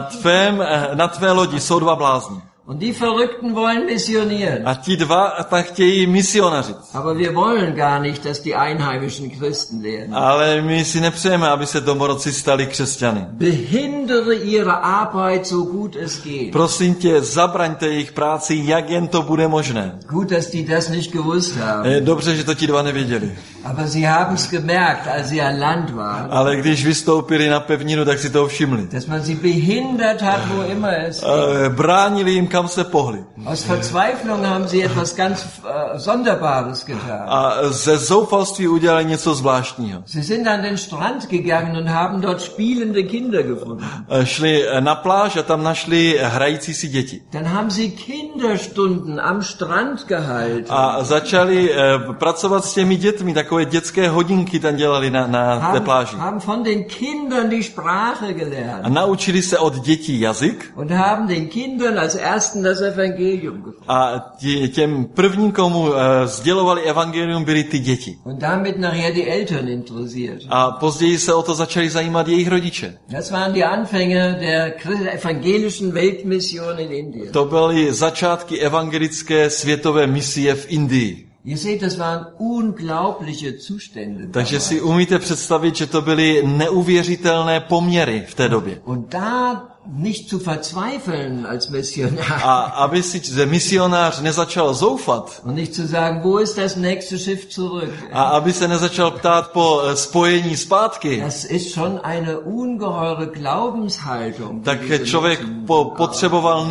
na tvé lodi jsou 2 blázni. Und die Verrückten wollen missionieren. A ti 2 tak chtějí misionařit. Aber wir wollen gar nicht, dass die einheimischen Christen werden. Ale my si nepřejeme, aby se domorodci stali křesťany. Behindere ihre Arbeit so gut es geht. Prosím tě, zabraňte jejich práci, jak jen to bude možné. Gut, dass die das nicht gewusst haben. Dobře, že to ti 2 nevěděli. Aber sie haben es gemerkt, als sie an Land waren. Ale když vystoupili na pevninu, tak si toho všimli. Dass man sie behindert hat, wo immer es Bránili jim, kam se pohli. Aus Verzweiflung haben sie etwas ganz Sonderbares getan. A ze zoufalství udělali něco zvláštního. Sie sind an den Strand gegangen und haben dort spielende Kinder gefunden. Šli na pláž a tam našli hrající si děti. Dann haben sie Kinderstunden am Strand gehalten. A začali pracovat s těmi dětmi, takové dětské hodinky tam dělali na té pláži. Haben von den Kindern die Sprache gelernt. A naučili se od dětí jazyk. Und haben den Kindern als ersten das Evangelium gebracht. A těm prvním, komu sdělovali evangelium, byly ty děti. Und damit nachher die Eltern interessiert. A později se o to začali zajímat jejich rodiče. Das waren die Anfänge der evangelischen Weltmission in Indien. To byly začátky evangelické světové misie v Indii. Ihr seht, das waren unglaubliche Zustände. Takže si umíte představit, že to byly neuvěřitelné poměry v té době. Und da nicht zu verzweifeln als Missionar. A aby si misionář nezačal zoufat. Und nicht zu sagen, wo ist das nächste Schiff zurück? A aby se nezačal ptát po spojení zpátky. Das ist schon eine ungeheure Glaubenshaltung. Tak člověk potřeboval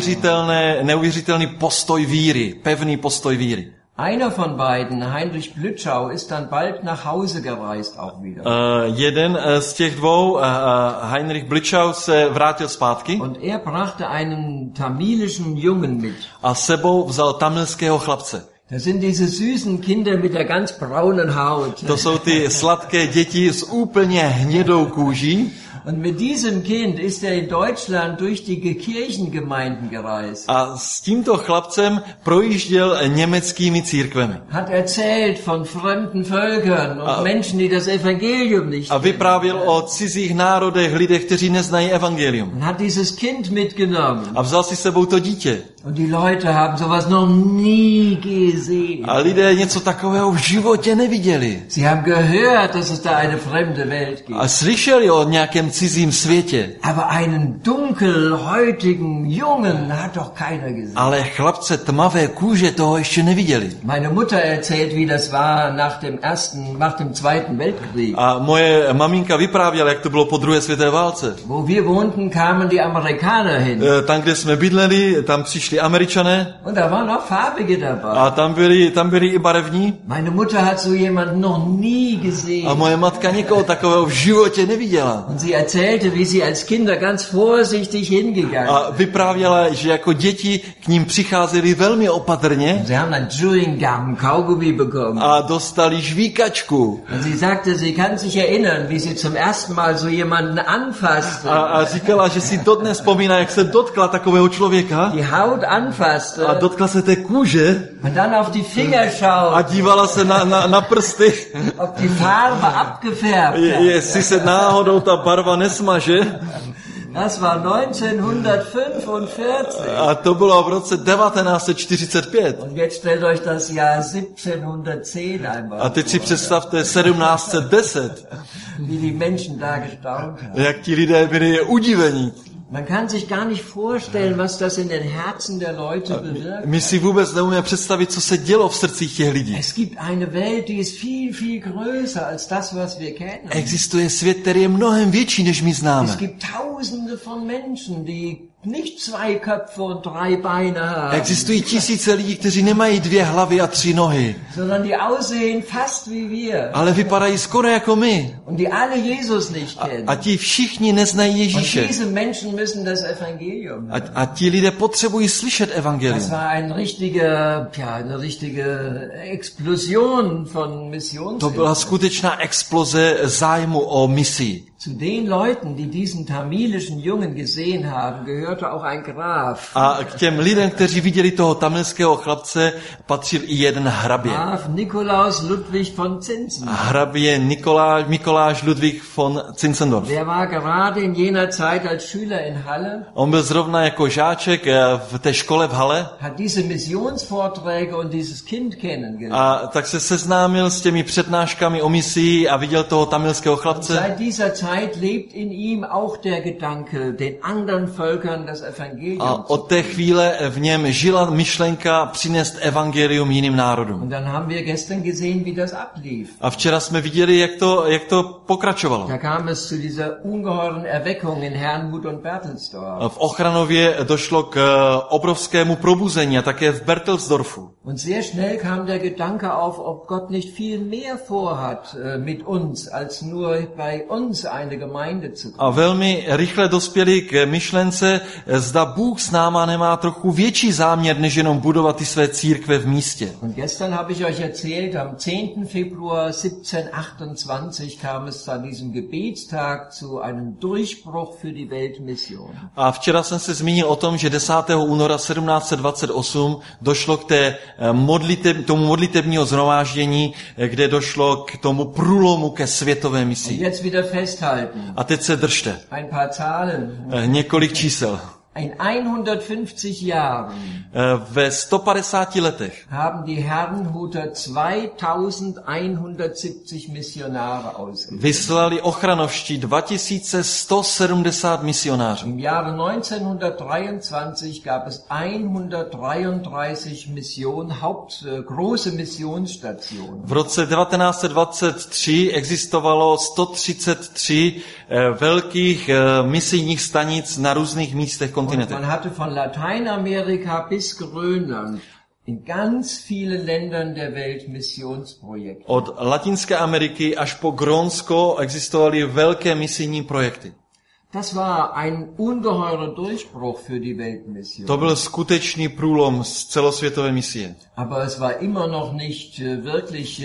neuvěřitelný postoj víry, pevný postoj víry. Einer von beiden, Heinrich Blütschau, ist dann bald nach Hause gereist auch wieder. Jeden z těch dvou, Heinrich Blütschau, se vrátil zpátky. Und er brachte einen tamilischen Jungen mit. A sebou vzal tamilského chlapce. Das sind diese süßen Kinder mit der ganz braunen Haut. To jsou ty sladké děti s úplně hnědou kůží. Und mit diesem Kind ist er in Deutschland durch die Kirchengemeinden gereist. A s tímto chlapcem projížděl německými církvemi. Hat erzählt von fremden Völkern und Menschen, die das Evangelium nicht A vyprávěl o cizích národech, lidech, kteří neznají evangelium. und hat dieses Kind mitgenommen. A vzal si sebou to dítě. Und die Leute haben sowas noch nie gesehen. A lidé něco takového v životě neviděli. Sie haben gehört, dass es da eine fremde Welt gibt. A slyšeli o nějakém cizím světě. Aber einen dunkelhäutigen Jungen hat doch keiner gesehen. Ale chlapce tmavé kůže toho ještě neviděli. Meine Mutter erzählt, wie das war nach dem Zweiten Weltkrieg. A moje maminka vyprávěla, jak to bylo po druhé světové válce. Wo wir wohnten, kamen die Amerikaner hin. Tam, kde jsme bydleli, tam přišli Američané. Und da waren noch Farbige dabei. A tam byli i barevní. Meine Mutter hat so jemanden noch nie gesehen. A moje matka nikoho takového v životě neviděla. Und sie erzählte, wie sie als Kinder ganz vorsichtig hingegangen. A vyprávěla, že jako děti k ním přicházeli velmi opatrně. Sie haben einen chewing gum, Kaugummi bekommen. A dostali žvíkačku. Und sie sagte, sie kann sich erinnern, wie sie zum ersten Mal so jemanden anfasste. A říkala, že si dodnes vzpomíná, jak se dotkla takového člověka. Die Haut anfasste. A dotkla se té kůže. Und dann auf die Finger schaut. A dívala se na prsty. Ob die Farbe abgefärbt. Jestli se náhodou ta barva nesmaže. Das war 1945. A to bylo v roce 1945. Und jetzt stellt euch das Jahr 1710 einmal. A teď si představte 1710. Wie die Menschen da gestaunt haben. Jak ti lidé byli udivení. Man kann sich gar nicht vorstellen, was das in den Herzen der Leute bewirkt. My si vůbec neumíme představit, co se dělo v srdcích těch lidí. Es gibt eine Welt, die ist viel, viel größer als das, was wir kennen. Existuje svět, který je mnohem větší, než my známe. Es gibt Tausende von Menschen, die nicht 2 Köpfe und 3 Beine haben. Existují tisíce lidí, kteří nemají 2 hlavy a 3 nohy. Sondern die aussehen fast wie wir. Ale vypadají skoro jako my. Und die alle Jesus nicht kennen. A ti všichni neznají Ježíše. Und diese Menschen müssen das Evangelium. A ti lidé potřebují slyšet evangelium. Das war eine richtige Explosion von Missions. To byla skutečná exploze zájmu o misi. Zu den Leuten, die diesen tamilischen Jungen gesehen haben, gehörte auch ein Graf. A k těm lidem, kteří viděli toho tamilského chlapce, patřil i jeden hrabě. Graf Nikolaus Ludwig von Zinzendorf. Hrabě Mikuláš Ludwig von Zinzendorf. Der war gerade in jener Zeit als Schüler in Halle. On byl zrovna jako žáček v té škole v Halle. Hat diese Missionsvorträge und dieses Kind kennengelernt. A tak se seznámil s těmi přednáškami o misii a viděl toho tamilského chlapce. Seit dieser Zeit lebt in ihm auch der Gedanke, den anderen Völkern das Evangelium. A od té chvíle v něm žila myšlenka přinést evangelium jiným národům. Und dann haben wir gestern gesehen, wie das ablief. A včera jsme viděli, jak to pokračovalo. Da kam es zu dieser ungeheuren Erweckung in Herrnhut und Berthelsdorf. V Ochranově došlo k obrovskému probuzení a také v Berthelsdorfu. Und sehr schnell kam der Gedanke auf, ob Gott nicht viel mehr vorhat mit uns, als nur bei uns eine Gemeinde zu gründen. A velmi rychle dospěli k myšlence, zda Bůh s náma nemá trochu větší záměr, než jenom budovat ty své církve v místě. Und gestern habe ich euch erzählt, am 10. Februar 1728 kam es an diesem Gebetstag zu einem Durchbruch für die Weltmission. A včera jsem se zmínil o tom, že 10. února 1728 došlo k tomu modlitebního shromáždění, kde došlo k tomu průlomu ke světové misi. Und jetzt wieder festhalten. A teď se držte. Ein paar Zahlen. Několik čísel. In 150 Jahren Ve 150 letech haben die Herrnhuter 2170 Missionare ausgesendet. vyslali ochranovští 2170 misionářů. Im Jahre 1923 gab es 133 große Missionsstationen. V roce 1923 existovalo 133 velkých misijních stanic na různých místech Und kontinentech. man hatte von Lateinamerika bis Grönland in ganz vielen Ländern der Welt Missionsprojekte. Od Latinské Ameriky až po Grónsko existovaly velké misijní projekty. Das war ein ungeheurer Durchbruch für die Weltmission. To byl skutečný průlom z celosvětové misie. Aber es war immer noch nicht wirklich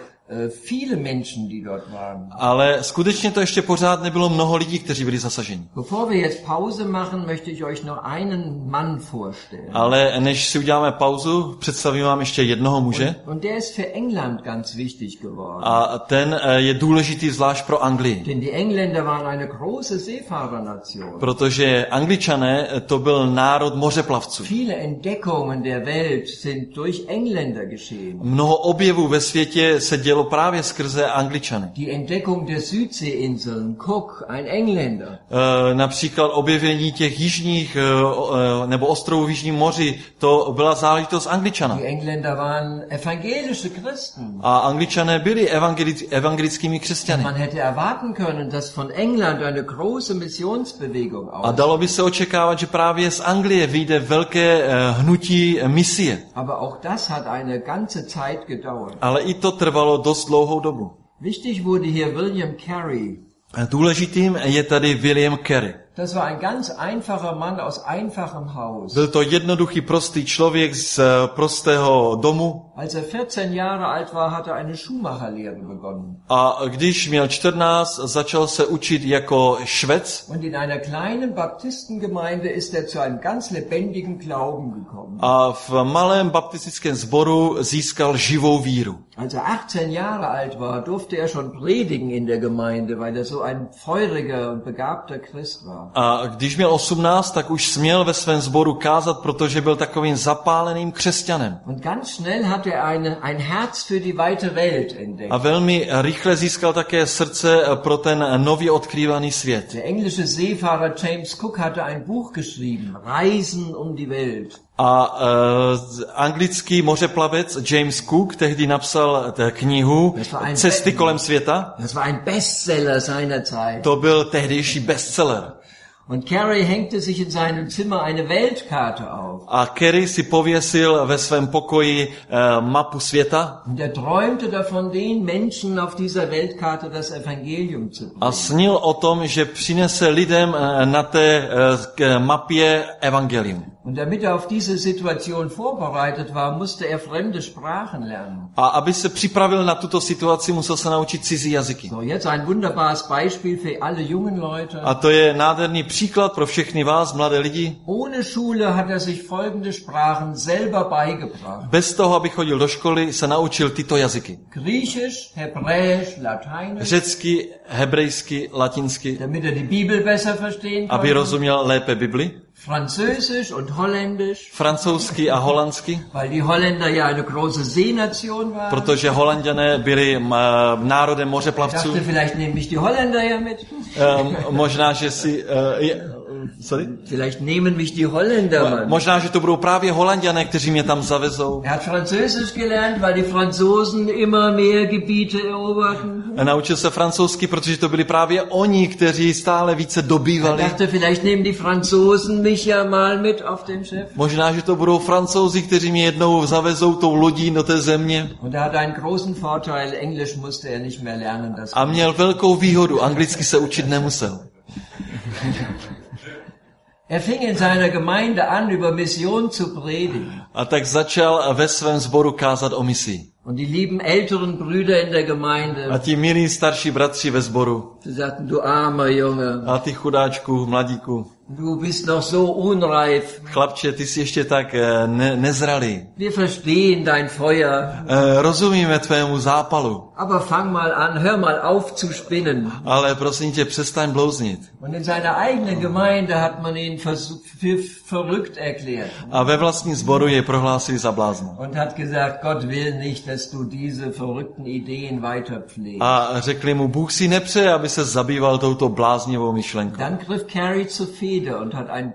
viele Menschen, die dort waren. Ale skutečně to ještě pořád nebylo mnoho lidí, kteří byli zasaženi. Bevor wir jetzt Pause machen, möchte ich euch noch einen Mann vorstellen. Ale než si uděláme pauzu, představím vám ještě jednoho muže. Und der ist für England ganz wichtig geworden. A ten je důležitý zvlášť pro Anglii. Denn die Engländer waren eine große Seefahrernation. Protože Angličané to byl národ mořeplavců. Viele Entdeckungen der Welt sind durch Engländer geschehen. Mnoho objevů ve světě se dělo právě skrze Angličany. Die Entdeckung der Südseeinseln, Cook, ein Engländer. Například objevení těch jižních nebo ostrovů v Jižním moři, to byla záležitost Angličana. Die Engländer waren evangelische Christen. A Angličané byli evangelickými křesťany. Man hätte erwarten können, dass von England eine große Missionsbewegung A ausgeht. dalo by se očekávat, že právě z Anglie vyjde velké hnutí misie. Aber auch das hat eine ganze Zeit gedauert. Ale i to trvalo dost dlouhou dobu. Wichtig wurde hier William Carey. Důležitým je tady William Carey. Das war ein ganz einfacher Mann aus einfachem Haus. Byl to jednoduchý, prostý člověk z prostého domu. Als er 14 Jahre alt war, hat er eine Schuhmacherlehre begonnen. A když měl 14, začal se učit jako švec. Und in einer kleinen Baptistengemeinde ist er zu einem ganz lebendigen Glauben gekommen. A v malém baptistickém sboru získal živou víru. Als er 18 Jahre alt war, durfte er schon predigen in der Gemeinde, weil er so ein feuriger und begabter Christ war. A když měl 18, tak už směl ve svém sboru kázat, protože byl takovým zapáleným křesťanem. Und ganz schnell hat er ein Herz für die weite Welt entdeckt. A velmi rychle získal také srdce pro ten nově odkrývaný svět. Der englische Seefahrer James Cook hatte ein Buch geschrieben, Reisen um die Welt. A anglický mořeplavec James Cook tehdy napsal knihu Cesty kolem světa. Das war ein Bestseller seiner Zeit. To byl tehdejší bestseller. Und Carey hängte sich in seinem Zimmer eine Weltkarte auf. A Carey si pověsil ve svém pokoji mapu světa. Und er träumte davon, den Menschen auf dieser Weltkarte das Evangelium zu bringen. A snil o tom, že přinese lidem na té mapě evangelium. Und damit er auf diese Situation vorbereitet war, musste er fremde Sprachen lernen. A aby se připravil na tuto situaci, musel se naučit cizí jazyky. So, jetzt ein wunderbares Beispiel für alle jungen Leute. A to je nádherný příklad pro všechny vás, mladé lidi. Ohne Schule hat er sich folgende Sprachen selber beigebracht. Bez toho, aby chodil do školy, se naučil tyto jazyky. Griechisch, Hebräisch, Lateinisch, Řecky, hebrejsky, latinsky, damit er die Bibel besser verstehen aby konnte. rozuměl lépe Bibli. Französisch und Holländisch, Francouzsky a holandsky, weil die Holländer ja eine große Seenation waren. protože Holanďané byli národem Ich mořeplavců. dachte, vielleicht nehmen mich die Holländer ja mit. Možná, že si... sorry? Vielleicht nehmen mich die Holländer mal. Možná, že to budou právě Holanďané, kteří mě tam zavezou. Er hat Französisch gelernt, weil die Franzosen immer mehr Gebiete eroberten. Naučil se francouzsky, protože to byli právě oni, kteří stále více Er dobývali. dachte, vielleicht nehmen die Franzosen mich ja mal mit auf dem Schiff. Možná, že to budou Francouzi, kteří mě jednou zavezou tou lodí do té země. Und er hatte einen großen Vorteil, Englisch musste er nicht mehr lernen. Das A měl velkou výhodu, anglicky se učit nemusel. Er fing in seiner Gemeinde an, über Mission zu predigen. A tak začal ve svém sboru kázat o misii. Und die lieben älteren Brüder in der Gemeinde, A ti milí starší bratři ve sboru. sie sagten, du armer Junge, A ty chudáčku, mladíku. du bist noch so unreif. Chlapče, ty jsi ještě tak nezralý. Wir verstehen dein Feuer. Rozumíme tvému zápalu. Aber fang mal an, hör mal auf zu spinnen. Ale prosím tě, přestaň blouznit. Und in seiner eigenen Gemeinde hat man ihn für verrückt erklärt. A ve vlastním sboru je prohlásili za blázna. Und hat gesagt, Gott will nicht, dass du diese verrückten Ideen weiter pflegst. A řekli mu, Bůh si nepřeje, aby se zabýval touto bláznivou myšlenkou. Dann griff Carey zur Feder und hat ein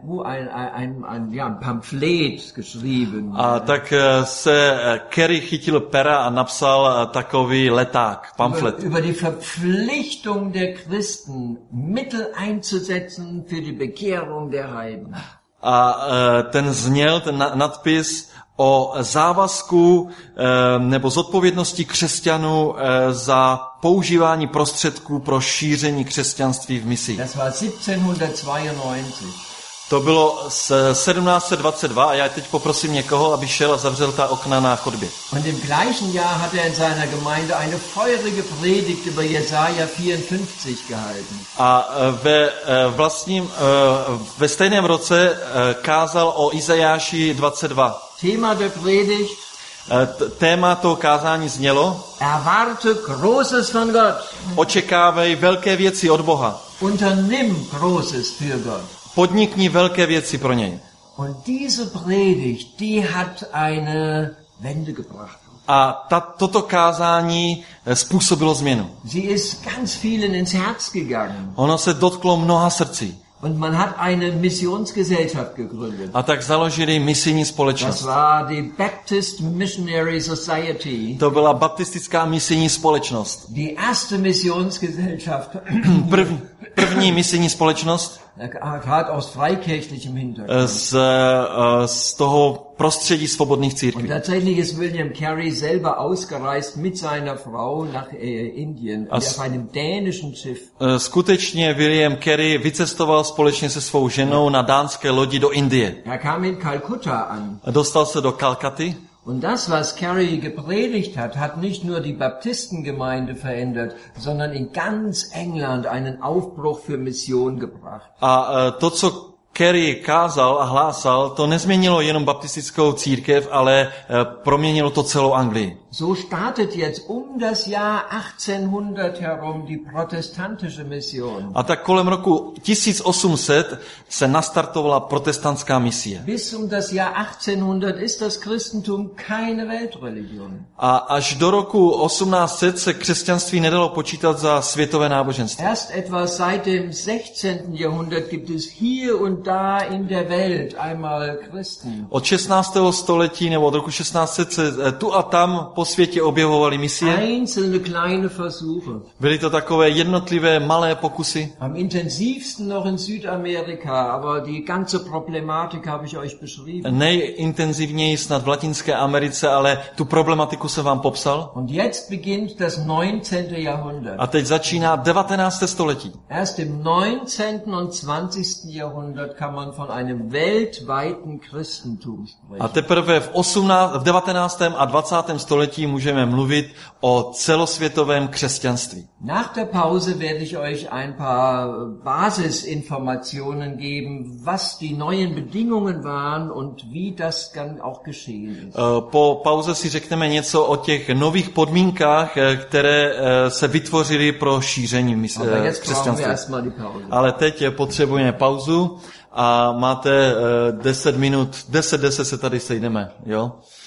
Pamphlet geschrieben. A tak se Carey chytil pera a napsal takový leták, pamflet. Über die Verpflichtung der Christen, Mittel einzusetzen für die Bekehrung der Heiden. A ten zněl, ten nadpis, o závazku nebo zodpovědnosti křesťanů za používání prostředků pro šíření křesťanství v misii. Das war 1792. To bylo z 1722 a já teď poprosím někoho, aby šel a zavřel ta okna na chodbě. Und im gleichen Jahr hat in seiner Gemeinde eine feurige Predigt über Jesaja 54 gehalten. A ve stejném roce kázal o Izajáši 22. Thema der Predigt: Téma toho kázání znělo: Erwarte Großes von Gott. Očekávej velké věci od Boha. Unternimm Großes für Gott. Podnikni velké věci pro něj. Und diese Predigt, die hat eine Wende gebracht. A toto kázání způsobilo změnu. Sie ist ganz vielen ins Herz gegangen. Ono se dotklo mnoha srdcí. Und man hat eine Missionsgesellschaft gegründet. A tak založili misijní společnost. Das war die Baptist Missionary Society. To byla baptistická misijní společnost. Die erste Missionsgesellschaft. První misijní společnost. Gerade aus freikirchlichem Hintergrund. Z toho prostředí svobodných církví. Und tatsächlich ist William Carey selber ausgereist mit seiner Frau nach Indien auf einem dänischen Schiff. Skutečně William Carey vycestoval společně se svou ženou na dánské lodi do Indie. Er kam in Kalkutta an. Dostal se do Kalkaty. Und das, was Carey gepredigt hat nicht nur die Baptistengemeinde verändert, sondern in ganz England einen Aufbruch für Mission gebracht. A to, co Carey kázal a hlásal, to nezměnilo jenom baptistickou církev, ale proměnilo to celou Anglii. So startet jetzt das Jahr 1800 herum die protestantische Mission. A tak kolem roku 1800 se nastartovala protestantská misie. Bis das Jahr 1800 ist das Christentum keine Weltreligion. A až do roku 1800 se křesťanství nedalo počítat za světové náboženství. Erst etwa seit dem 16. Jahrhundert gibt es hier und da in der Welt einmal Christen. Od 16. století nebo od roku 1600 se tu a tam po světě objevovaly misie. Einzelne kleine Versuche. Byly to takové jednotlivé malé pokusy. Am intensivsten noch in Südamerika, aber die ganze Problematik habe ich euch beschrieben. Nejintenzivněji snad v Latinské Americe, ale tu problematiku jsem vám popsal. Und jetzt beginnt das 19. Jahrhundert. A teď začíná 19. století. Erst im 19. und 20. Jahrhundert kann man von einem weltweiten Christentum sprechen. A teprve v 19. a 20. století můžeme mluvit o celosvětovém křesťanství. Nach der Pause werde ich euch ein paar Basisinformationen geben, was die neuen Bedingungen waren und wie das dann auch geschehen ist. Po pauze si řekneme něco o těch nových podmínkách, které se vytvořily pro šíření křesťanství. Ale teď potřebujeme pauzu a máte 10 minut, 10 se tady sejdeme, jo?